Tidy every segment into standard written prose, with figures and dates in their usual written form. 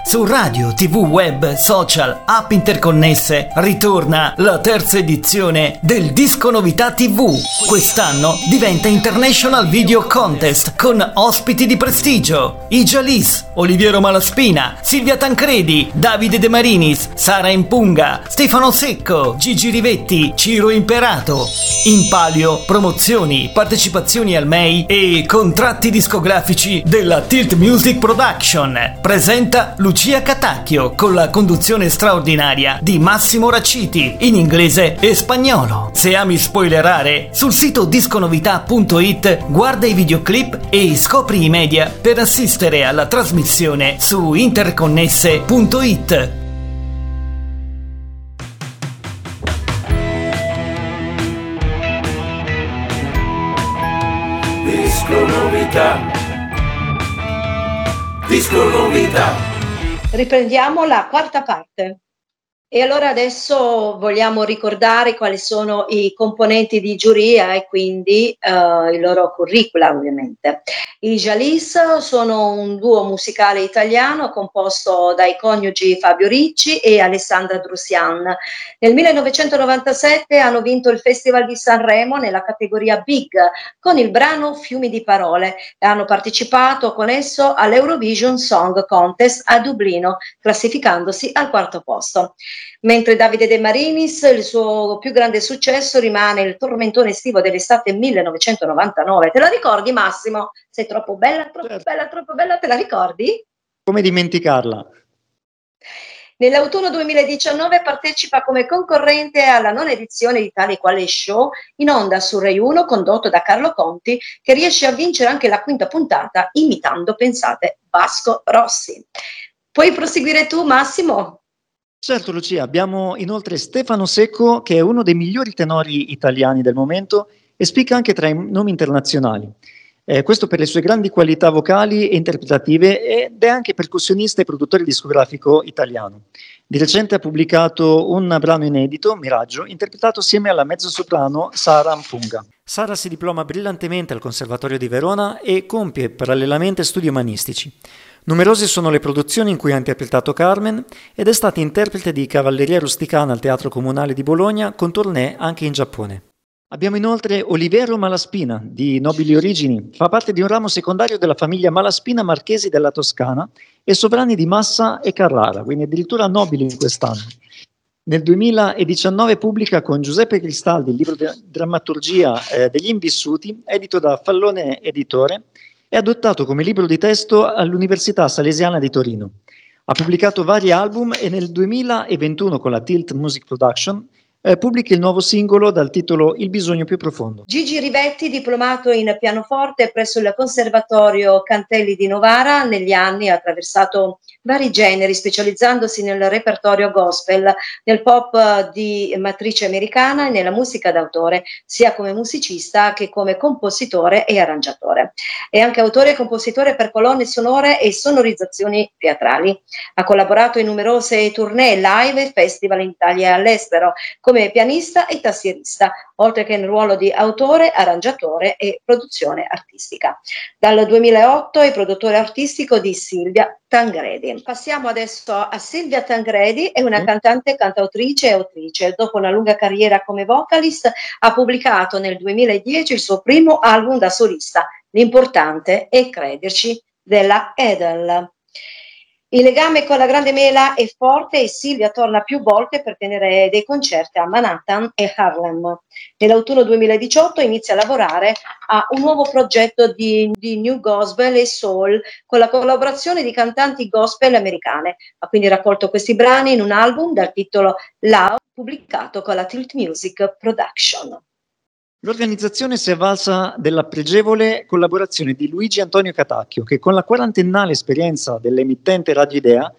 Su radio, tv, web, social, app interconnesse ritorna la terza edizione del Disco Novità TV. Quest'anno diventa International Video Contest con ospiti di prestigio: i Jalis, Oliviero Malaspina, Silvia Tancredi, Davide De Marinis, Sara Impunga, Stefano Secco, Gigi Rivetti, Ciro Imperato. In palio promozioni, partecipazioni al MEI e contratti discografici della Tilt Music Production. Presenta Lucia Catacchio con la conduzione straordinaria di Massimo Racciti in inglese e spagnolo. Se ami spoilerare, sul sito disconovità.it guarda i videoclip e scopri i media per assistere alla trasmissione su interconnesse.it. Disco Novità. Disco Novità. Riprendiamo la quarta parte. E allora adesso vogliamo ricordare quali sono i componenti di giuria e quindi il loro curricula, ovviamente. I Jalis sono un duo musicale italiano composto dai coniugi Fabio Ricci e Alessandra Drusian. Nel 1997 hanno vinto il Festival di Sanremo nella categoria Big con il brano Fiumi di parole e hanno partecipato con esso all'Eurovision Song Contest a Dublino, classificandosi al quarto posto. Mentre Davide De Marinis, il suo più grande successo rimane il tormentone estivo dell'estate 1999. Te la ricordi, Massimo? Sei troppo bella, troppo Certo. bella, troppo bella, te la ricordi? Come dimenticarla? Nell'autunno 2019 partecipa come concorrente alla nona edizione di Tale Quale Show in onda su Rai 1 condotto da Carlo Conti, che riesce a vincere anche la quinta puntata imitando, pensate, Vasco Rossi. Puoi proseguire tu, Massimo? Certo, Lucia, abbiamo inoltre Stefano Secco, che è uno dei migliori tenori italiani del momento e spicca anche tra i nomi internazionali. Questo per le sue grandi qualità vocali e interpretative, ed è anche percussionista e produttore discografico italiano. Di recente ha pubblicato un brano inedito, Miraggio, interpretato assieme alla mezzosoprano Sara Impunga. Sara si diploma brillantemente al Conservatorio di Verona e compie parallelamente studi umanistici. Numerose sono le produzioni in cui ha interpretato Carmen ed è stata interprete di Cavalleria Rusticana al Teatro Comunale di Bologna, con tournée anche in Giappone. Abbiamo inoltre Oliviero Malaspina, di nobili origini, fa parte di un ramo secondario della famiglia Malaspina Marchesi della Toscana e sovrani di Massa e Carrara, quindi addirittura nobili in quest'anno. Nel 2019 pubblica con Giuseppe Cristaldi il libro di drammaturgia degli Invissuti, edito da Fallone Editore, è adottato come libro di testo all'Università Salesiana di Torino. Ha pubblicato vari album e nel 2021 con la Tilt Music Production pubblica il nuovo singolo dal titolo Il bisogno più profondo. Gigi Rivetti, diplomato in pianoforte presso il Conservatorio Cantelli di Novara, negli anni ha attraversato vari generi, specializzandosi nel repertorio gospel, nel pop di matrice americana e nella musica d'autore, sia come musicista che come compositore e arrangiatore. È anche autore e compositore per colonne sonore e sonorizzazioni teatrali. Ha collaborato in numerose tournée, live e festival in Italia e all'estero, come pianista e tastierista, oltre che nel ruolo di autore, arrangiatore e produzione artistica. Dal 2008 è produttore artistico di Silvia Tancredi. Passiamo adesso a Silvia Tancredi, è una cantante, cantautrice e autrice. Dopo una lunga carriera come vocalist, ha pubblicato nel 2010 il suo primo album da solista, L'importante è crederci, della Edel. Il legame con la Grande Mela è forte e Silvia torna più volte per tenere dei concerti a Manhattan e Harlem. Nell'autunno 2018 inizia a lavorare a un nuovo progetto di New Gospel e Soul con la collaborazione di cantanti gospel americane. Ha quindi raccolto questi brani in un album dal titolo Love, pubblicato con la Tilt Music Production. L'organizzazione si è avvalsa della pregevole collaborazione di Luigi Antonio Catacchio, che con la quarantennale esperienza dell'emittente Radio Idea,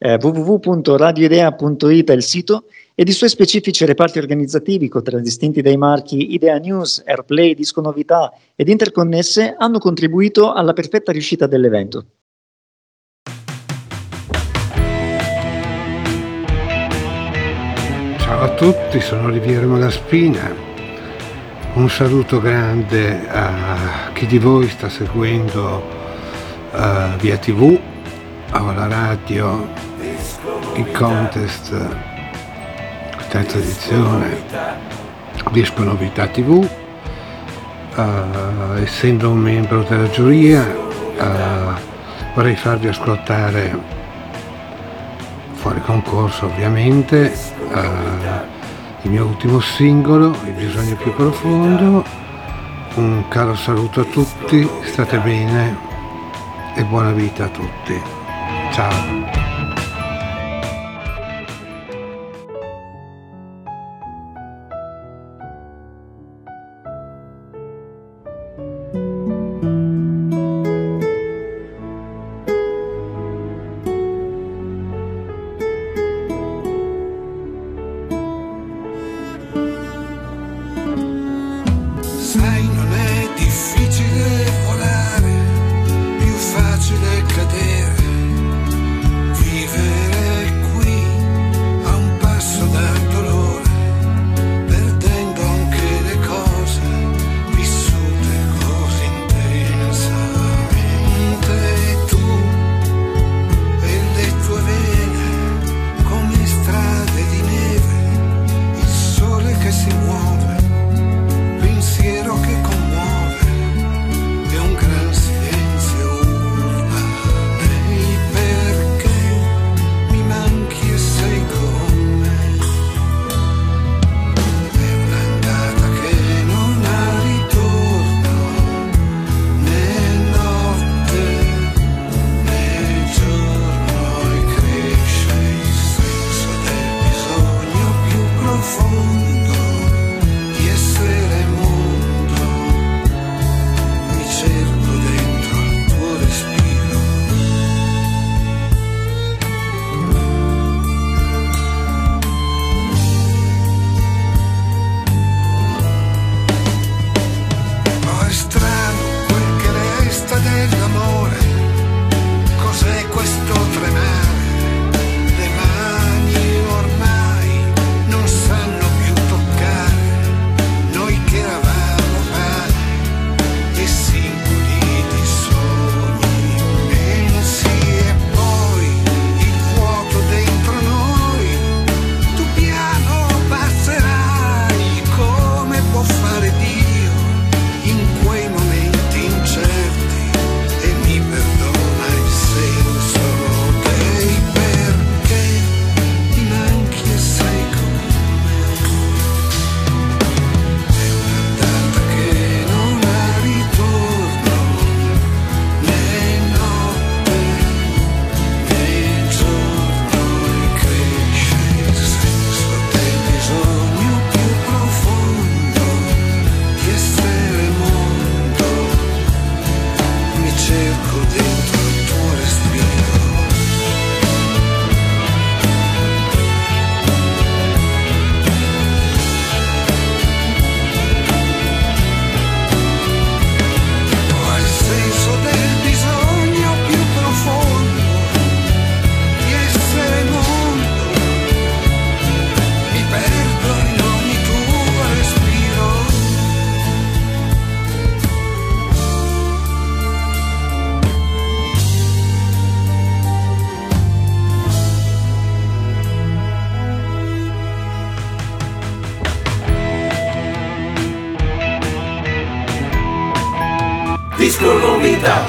www.radioidea.it è il sito, e di suoi specifici reparti organizzativi contraddistinti dai marchi Idea News, Airplay, Disco Novità ed Interconnesse, hanno contribuito alla perfetta riuscita dell'evento. Ciao a tutti, sono Oliviero Malaspina. Un saluto grande a chi di voi sta seguendo via TV alla radio il contest, terza edizione, Disco Novità TV. Essendo un membro della giuria, vorrei farvi ascoltare, fuori concorso ovviamente, il mio ultimo singolo, Il bisogno più profondo. Un caro saluto a tutti, state bene e buona vita a tutti. Ciao. Sai, non è difficile volare, più facile cadere, vivere qui a un passo dal dolore, perdendo anche le cose vissute così intensamente. Tu e le tue vene come strade di neve, il sole che si muove, pensiero che commuove e un gran silenzio urla. Ehi, perché mi manchi e sei con me? È un'andata che non ha ritorno, né notte né giorno, e cresce il senso del bisogno più profondo di essere mondo. Mi cerco dentro il tuo respiro. Oh, è strano quel che resta dell'amore. Cos'è questo tremare? Le mani ormai non sanno più toccare noi che eravamo pane e simboli di sogni immensi, e poi il vuoto dentro noi. Tu piano passerai come può fare Dio in quei momenti incerti, e mi perdona il senso dei perché mi manchi e sei con me. È un'andata che non ha ritorno, né notte né giorno, e cresce il senso del bisogno più profondo di essere mondo. Mi cerco dentro il tuo respiro. Ho il senso del bisogno più profondo di essere mondo. Mi perdo in ogni tuo respiro. Disco Novità.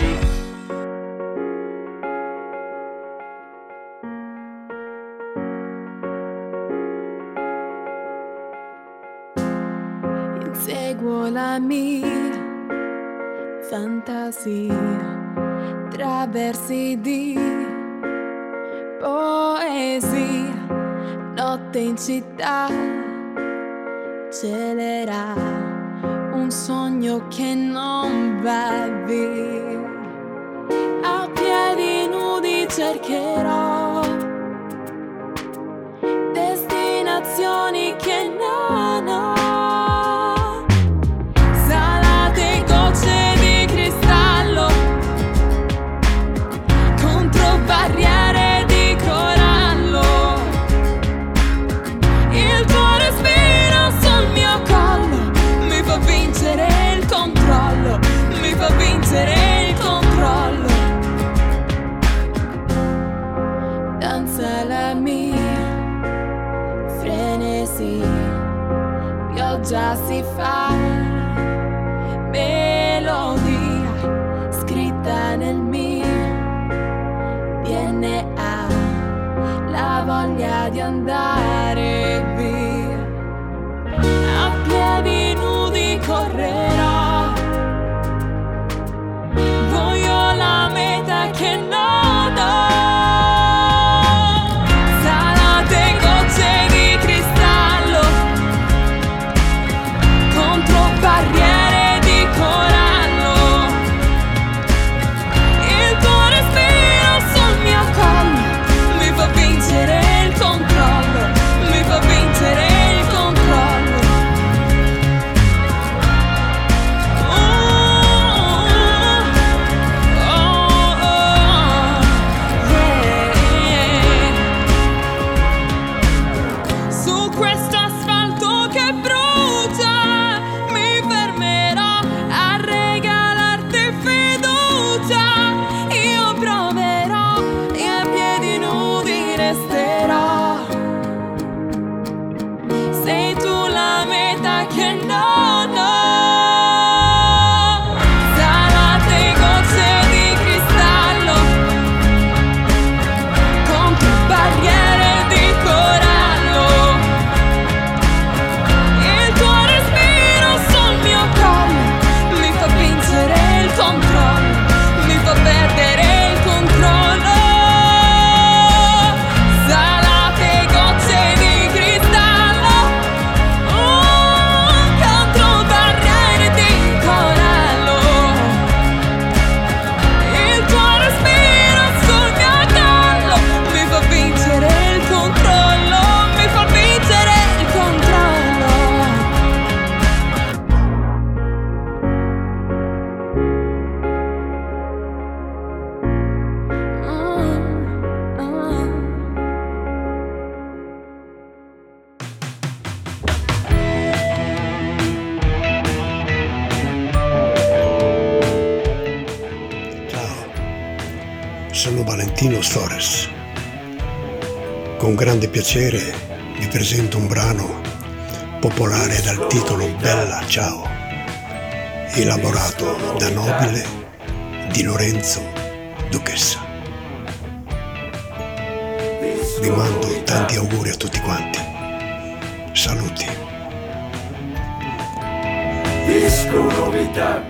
Inseguo la mia fantasia tra versi di poesia, notte in città celerà un sogno che non va via. A piedi nudi cercherò destinazioni che non ho. Salate gocce di cristallo contro barriere di corallo. Il tuo respiro sul mio collo mi fa vincere il controllo, mi fa vincere il controllo. già si fa, melodia scritta nel mio DNA, la voglia di andare via, a piedi nudi correrò, voglio la meta che non ho. Salate gocce di cristallo contro barriere di corallo, il tuo respiro sul mio collo mi fa vincere il controllo, mi fa vincere il controllo. Su questo asfalto che brucia mi fermerò a regalarti fiducia, io proverò e a piedi nudi resterò, sei tu la meta che non ho. Salate gocce di cristallo contro barriere di corallo, il tuo respiro sul mio collo mi fa vincere il controllo, mi fa perdere il controllo. Salate gocce di cristallo contro barriere di corallo, il tuo respiro sul mio collo mi fa vincere il controllo, mi fa vincere il controllo. Ciao, sono Valentino Stores. Con grande piacere vi presento un brano popolare dal titolo Bella Ciao, elaborato da Nobile di Lorenzo Duchessa. Vi mando tanti auguri a tutti quanti. Saluti. Disco novità.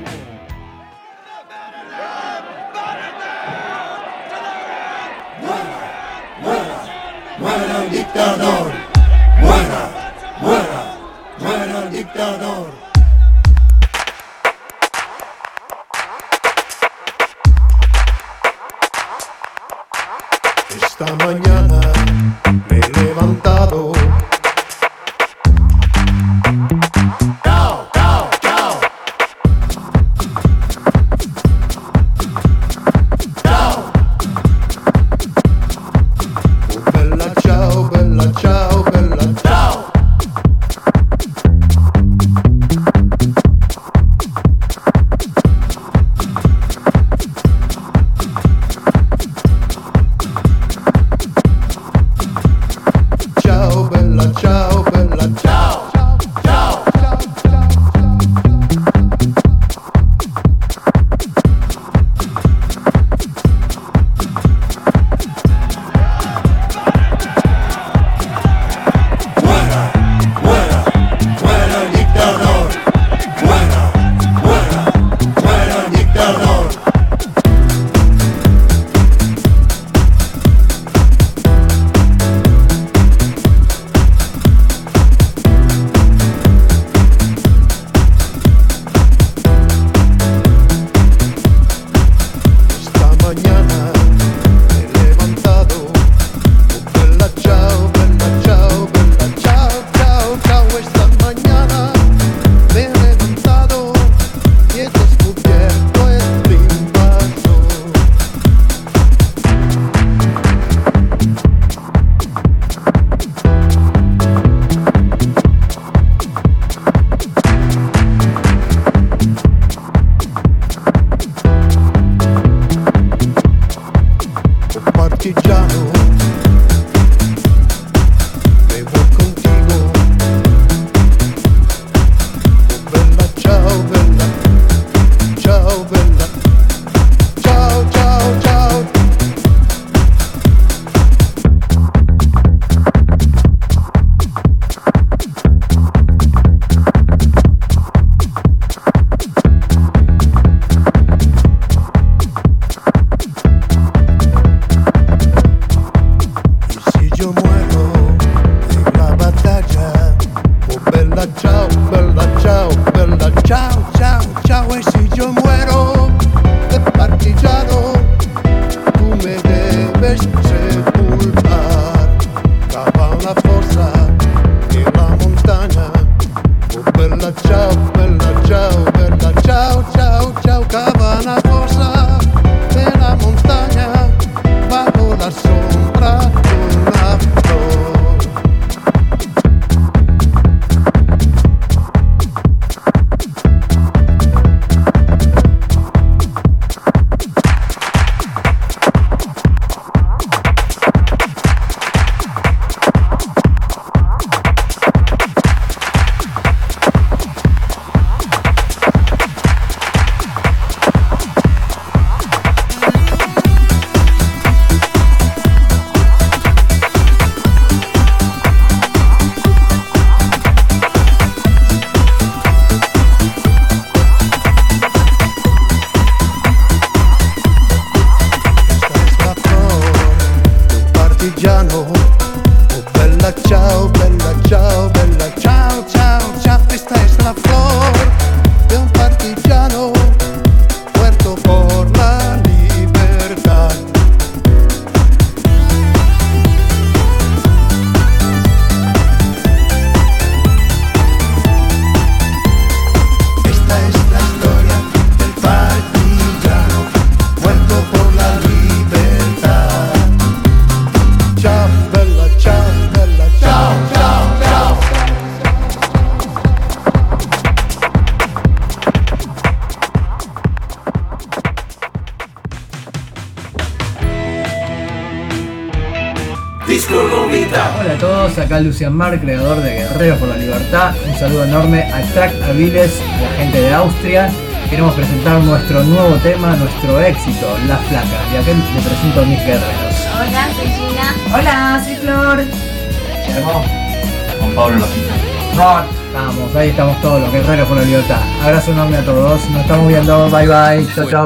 Muera el dictador, muera, muera, muera el dictador. Esta mañana me he levantado. Ciao, ciao, ciao. Ciao. Oh, bella ciao, bella ciao, bella ciao. sepultar, cava una fossa e la montagna. Oh bella ciao, bella ciao, bella ciao, ciao, ciao, cava una fossa e la montagna bajo la sombra di una flor. Oh bella ciao, bella ciao, bella ciao, ciao, ciao, esta es la flor de un partigiano muerto por la libertad. Esta es la historia del partigiano muerto por la libertad. Ciao, bella ciao, bella ciao, ciao, ciao. Disco Novità. Hola a todos, acá Lucian Mar, creador de Guerreros por la Libertad. Un saludo enorme a Track Aviles, a la gente de Austria. Queremos presentar nuestro nuevo tema, nuestro éxito, Las Flacas. Y acá le presento a mis guerreros. Hola, soy Gina. Hola, soy Flor. Guillermo. Juan Pablo Lojita. Rod. Vamos, ahí estamos todos los Guerreros por la Libertad. Abrazo enorme a todos. Nos estamos viendo. Bye bye. Chao, chao.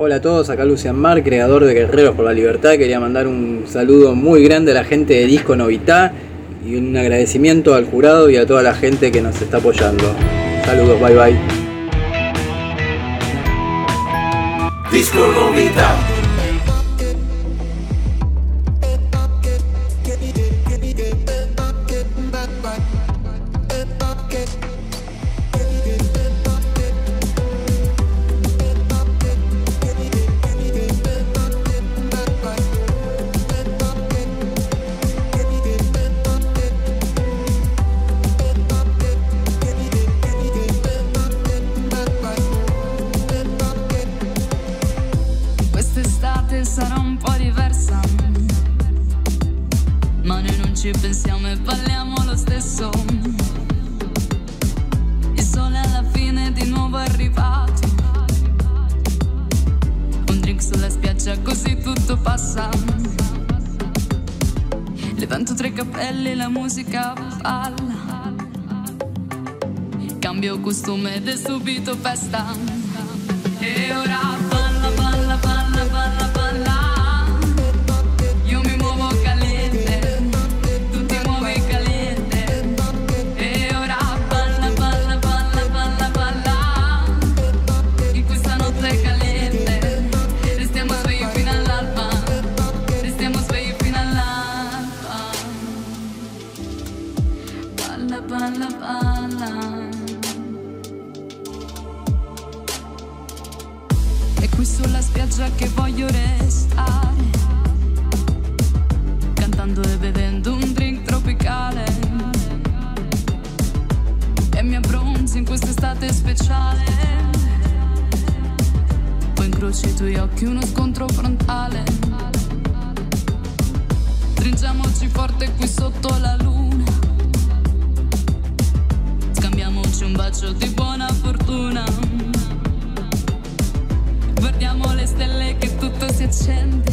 Hola a todos, acá Lucian Mar, creador de Guerreros por la Libertad. Quería mandar un saludo muy grande a la gente de Disco Novità y un agradecimiento al jurado y a toda la gente que nos está apoyando. Saludos, bye bye. Disco Novità. Quest'estate sarà un po' diversa, ma noi non ci pensiamo e balliamo lo stesso. Il sole alla fine è di nuovo arrivato, un drink sulla spiaggia così tutto passa. Levanto 3 capelli, la musica balla, cambio costume ed è subito festa. E ora balla, balla, balla, balla, balla. Io mi muovo caliente, tu ti muovi caliente. E ora balla, balla, balla, balla, balla. In questa notte caliente restiamo svegli fino all'alba, restiamo svegli fino all'alba. Balla, balla, balla. È qui sulla spiaggia che voglio restare, cantando e bevendo un drink tropicale, e mi abbronzi in quest'estate speciale. Poi incroci i tuoi occhi, uno scontro frontale, stringiamoci forte qui sotto la luna, scambiamoci un bacio di buona fortuna. Guardiamo le stelle che tutto si accende.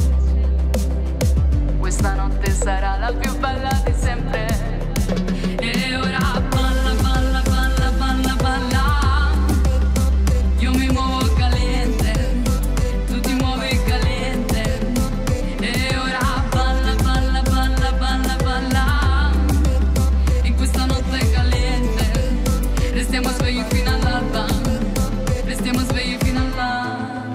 Questa notte sarà la più bella di sempre. E ora balla, balla, balla, balla, balla. Io mi muovo caliente, tu ti muovi caliente. E ora balla, balla, balla, balla, balla. In questa notte caliente restiamo svegli fino all'alba, restiamo svegli fino all'alba.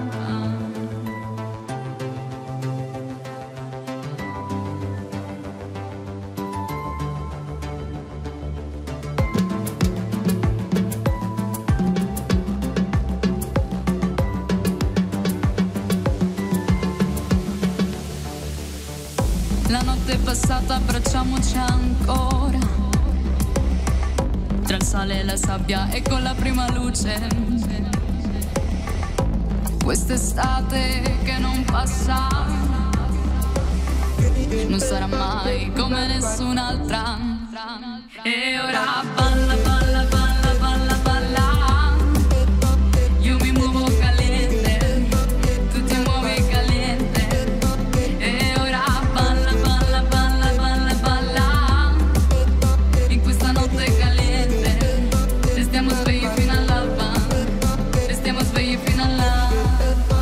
La notte è passata, abbracciamoci ancora, tra il sale e la sabbia e con la prima luce. Quest'estate che non passa non sarà mai come nessun'altra. E ora balla, balla, balla, balla, balla. Io mi muovo caliente, tu ti muovi caliente. E ora balla, balla, balla, balla, balla. In questa notte caliente restiamo svegli fino all'alba, restiamo svegli fino all'alba.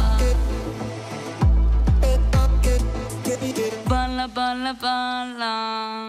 Balla, balla, balla.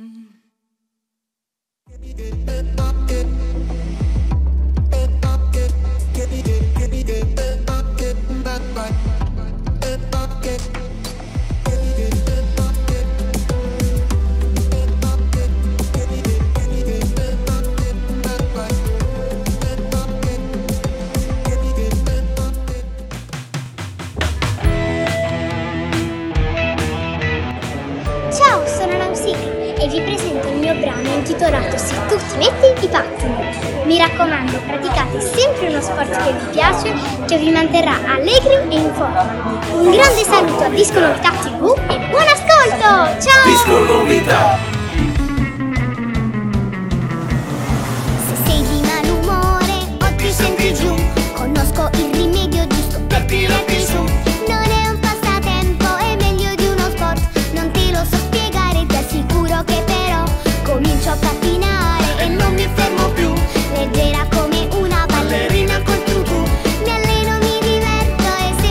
Ciao, sono Nausicaa e vi presento il mio brano intitolato Se tu ti metti i pattini. Mi raccomando, praticate sempre uno sport che vi piace, che vi manterrà allegri e in forma. Un grande saluto a Disco Novità TV e buon ascolto! Ciao! Disco Novità. Se sei di malumore o ti senti giù, conosco il rimedio giusto per tirarti su. Non è un passatempo, è meglio di uno sport. Non te lo so spiegare, ti assicuro che però comincio a pattinare e non mi fermo più. Leggera come una ballerina col tutù. Mi alleno, mi diverto e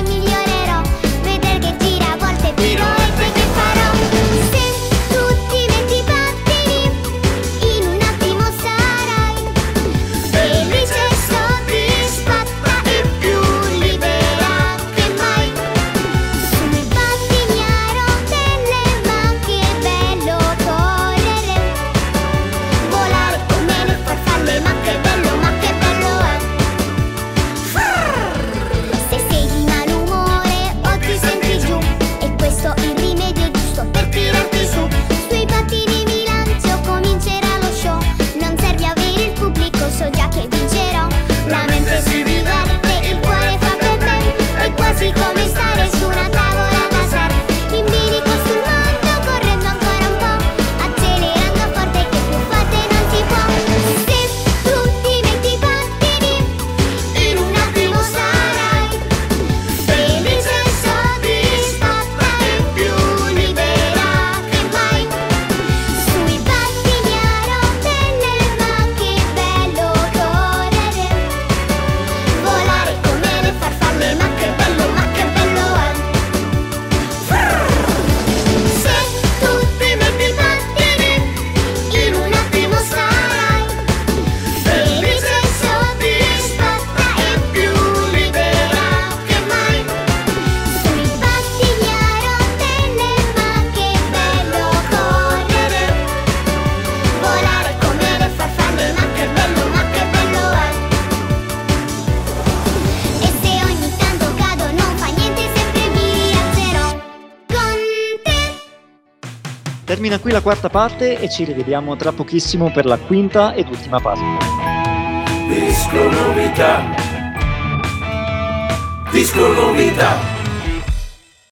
Termina qui la quarta parte e ci rivediamo tra pochissimo per la quinta ed ultima parte. Disco novità. Disco novità.